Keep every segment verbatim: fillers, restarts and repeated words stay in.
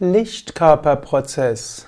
Lichtkörperprozess.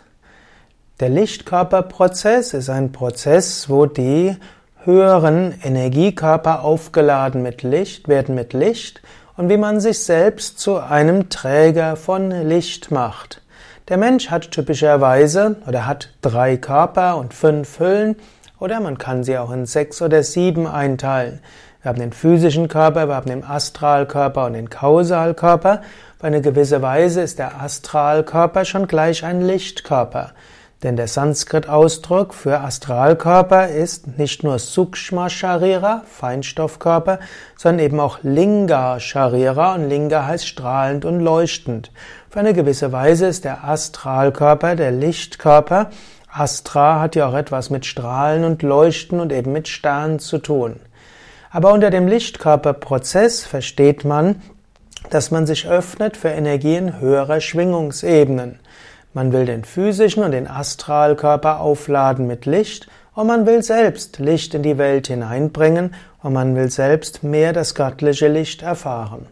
Der Lichtkörperprozess ist ein Prozess, wo die höheren Energiekörper aufgeladen mit Licht werden mit Licht und wie man sich selbst zu einem Träger von Licht macht. Der Mensch hat typischerweise oder hat drei Körper und fünf Hüllen oder man kann sie auch in sechs oder sieben einteilen. Wir haben den physischen Körper, wir haben den Astralkörper und den Kausalkörper. Auf eine gewisse Weise ist der Astralkörper schon gleich ein Lichtkörper. Denn der Sanskrit-Ausdruck für Astralkörper ist nicht nur Sukshma Sharira, Feinstoffkörper, sondern eben auch Linga Sharira und Linga heißt strahlend und leuchtend. Auf eine gewisse Weise ist der Astralkörper der Lichtkörper. Astra hat ja auch etwas mit Strahlen und Leuchten und eben mit Sternen zu tun. Aber unter dem Lichtkörperprozess versteht man, dass man sich öffnet für Energien höherer Schwingungsebenen. Man will den physischen und den Astralkörper aufladen mit Licht und man will selbst Licht in die Welt hineinbringen und man will selbst mehr das göttliche Licht erfahren.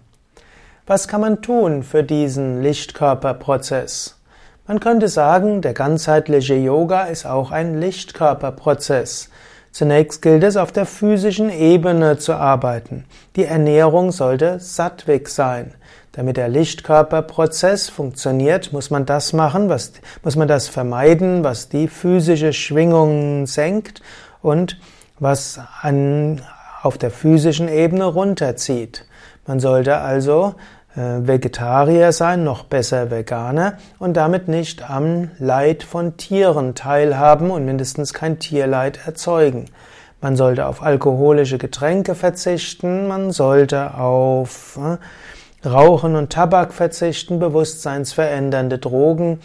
Was kann man tun für diesen Lichtkörperprozess? Man könnte sagen, der ganzheitliche Yoga ist auch ein Lichtkörperprozess. Zunächst gilt es, auf der physischen Ebene zu arbeiten. Die Ernährung sollte sattwig sein. Damit der Lichtkörperprozess funktioniert, muss man das machen, was, muss man das vermeiden, was die physische Schwingung senkt und was an, auf der physischen Ebene runterzieht. Man sollte also äh, Vegetarier sein, noch besser Veganer und damit nicht am Leid von Tieren teilhaben und mindestens kein Tierleid erzeugen. Man sollte auf alkoholische Getränke verzichten, man sollte auf äh, Rauchen und Tabak verzichten, bewusstseinsverändernde Drogen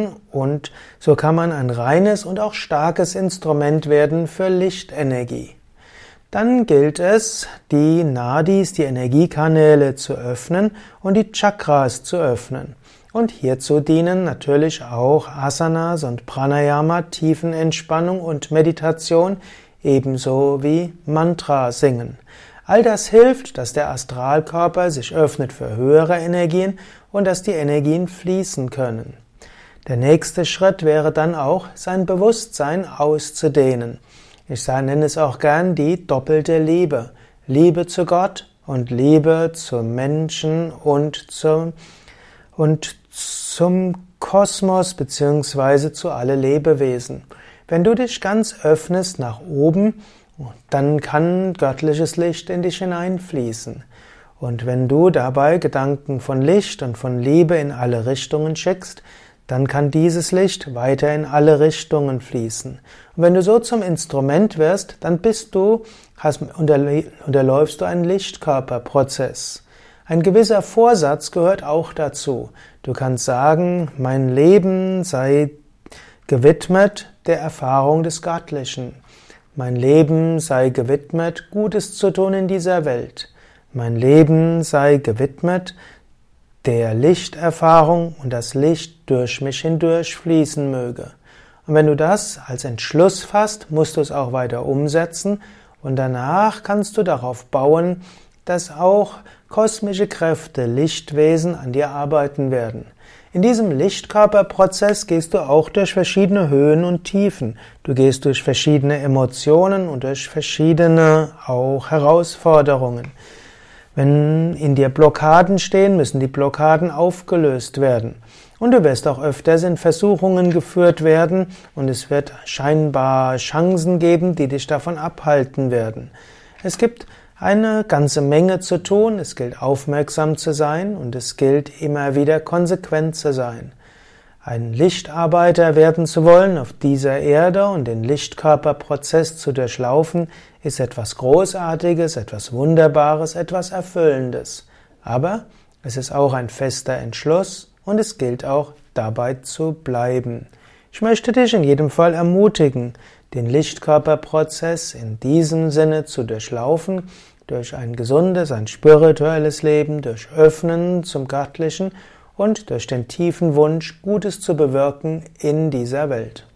und so kann man ein reines und auch starkes Instrument werden für Lichtenergie. Dann gilt es, die Nadis, die Energiekanäle zu öffnen und die Chakras zu öffnen. Und hierzu dienen natürlich auch Asanas und Pranayama, Tiefenentspannung und Meditation, ebenso wie Mantra singen. All das hilft, dass der Astralkörper sich öffnet für höhere Energien und dass die Energien fließen können. Der nächste Schritt wäre dann auch, sein Bewusstsein auszudehnen. Ich nenne es auch gern die doppelte Liebe. Liebe zu Gott und Liebe zum Menschen und zum, und zum Kosmos beziehungsweise zu alle Lebewesen. Wenn du dich ganz öffnest nach oben, dann kann göttliches Licht in dich hineinfließen. Und wenn du dabei Gedanken von Licht und von Liebe in alle Richtungen schickst, dann kann dieses Licht weiter in alle Richtungen fließen. Und wenn du so zum Instrument wirst, dann bist du, hast, unterläufst du einen Lichtkörperprozess. Ein gewisser Vorsatz gehört auch dazu. Du kannst sagen, mein Leben sei gewidmet der Erfahrung des Göttlichen. Mein Leben sei gewidmet, Gutes zu tun in dieser Welt. Mein Leben sei gewidmet der Lichterfahrung und das Licht durch mich hindurch fließen möge. Und wenn du das als Entschluss fasst, musst du es auch weiter umsetzen und danach kannst du darauf bauen, dass auch kosmische Kräfte, Lichtwesen an dir arbeiten werden. In diesem Lichtkörperprozess gehst du auch durch verschiedene Höhen und Tiefen. Du gehst durch verschiedene Emotionen und durch verschiedene auch Herausforderungen. Wenn in dir Blockaden stehen, müssen die Blockaden aufgelöst werden. Und du wirst auch öfters in Versuchungen geführt werden und es wird scheinbar Chancen geben, die dich davon abhalten werden. Es gibt eine ganze Menge zu tun, es gilt aufmerksam zu sein und es gilt immer wieder konsequent zu sein. Ein Lichtarbeiter werden zu wollen auf dieser Erde und den Lichtkörperprozess zu durchlaufen, ist etwas Großartiges, etwas Wunderbares, etwas Erfüllendes. Aber es ist auch ein fester Entschluss und es gilt auch dabei zu bleiben. Ich möchte dich in jedem Fall ermutigen, den Lichtkörperprozess in diesem Sinne zu durchlaufen, durch ein gesundes, ein spirituelles Leben, durch Öffnen zum Göttlichen und durch den tiefen Wunsch, Gutes zu bewirken in dieser Welt.